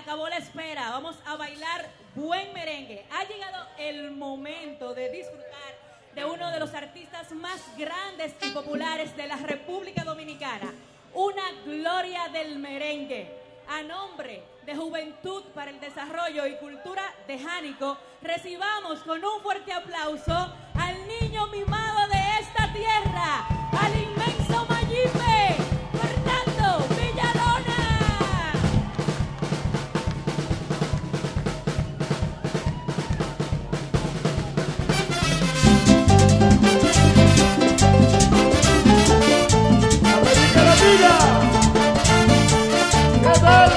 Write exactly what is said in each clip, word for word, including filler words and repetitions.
acabó la espera, vamos a bailar buen merengue. Ha llegado el momento de disfrutar de uno de los artistas más grandes y populares de la República Dominicana, una gloria del merengue. A nombre de Juventud para el Desarrollo y Cultura de Jánico, recibamos con un fuerte aplauso al niño mimado de esta tierra, al inmenso Mayimbe, Fernando Villalona. ¡América Latina! ¿Qué tal?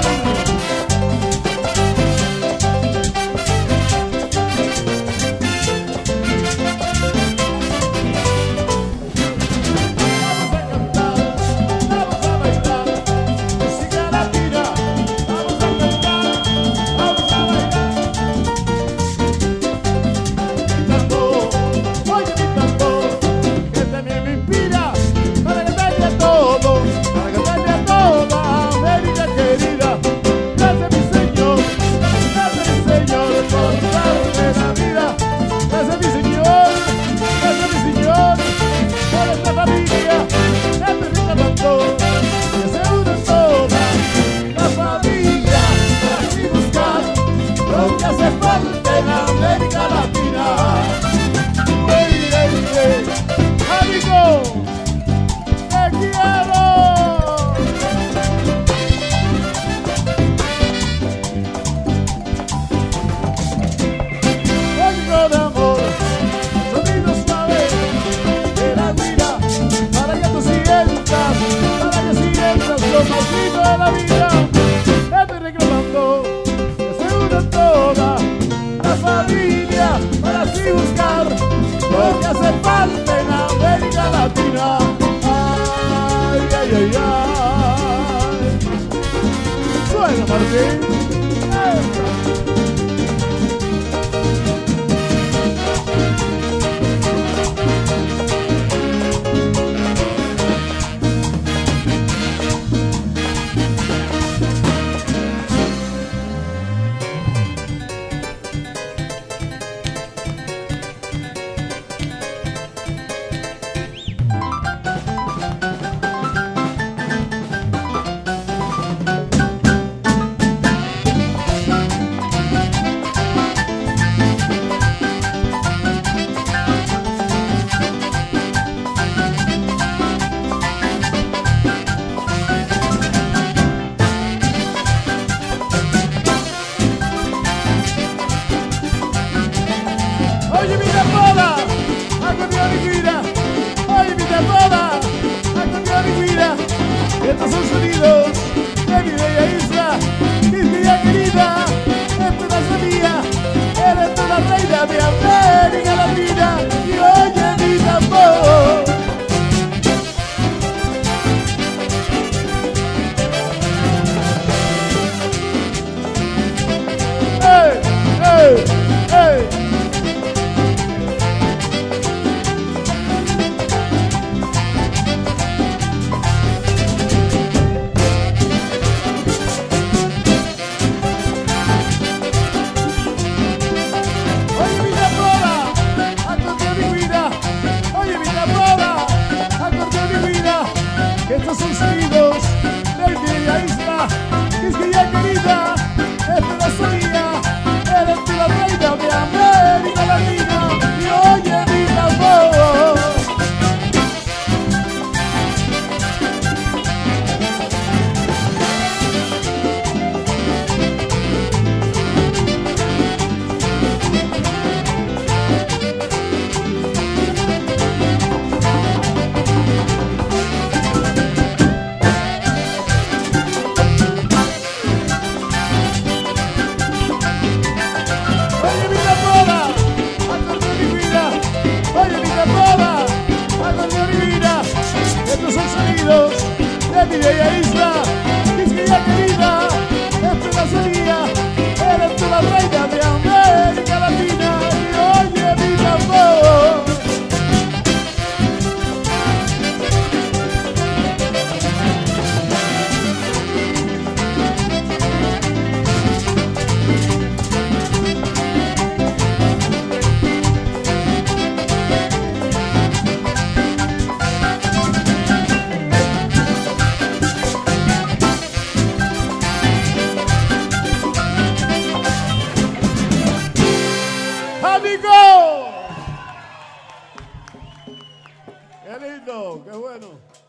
público! ¡Qué lindo! ¡Qué bueno!